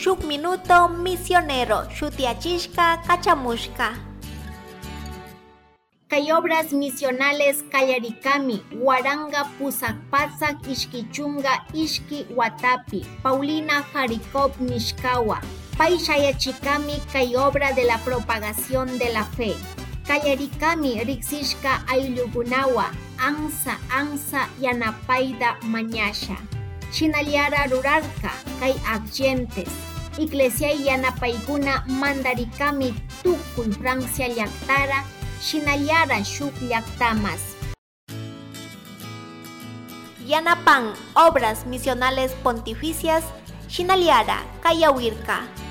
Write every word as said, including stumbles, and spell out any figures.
shuk minuto misionero shutiachishka kachamushka. Kay obras misionales kallarikami Waranga pusakpasak ishkichunga ishki watapi Paulina Harikov nishkawa. Pay shayachikami kay obra de la propagación de la fe. Kallarikami riksishka ayllukunawa ansa ansa yanapayda mañasha. Shinaliara rurarka kay akyentes. Iglesia yanapaykuna mandarikami tukuy Francia llaktara Shinaliara shuk llaktamas. Yanapan obras misionales pontificias Shinaliara kayawirka.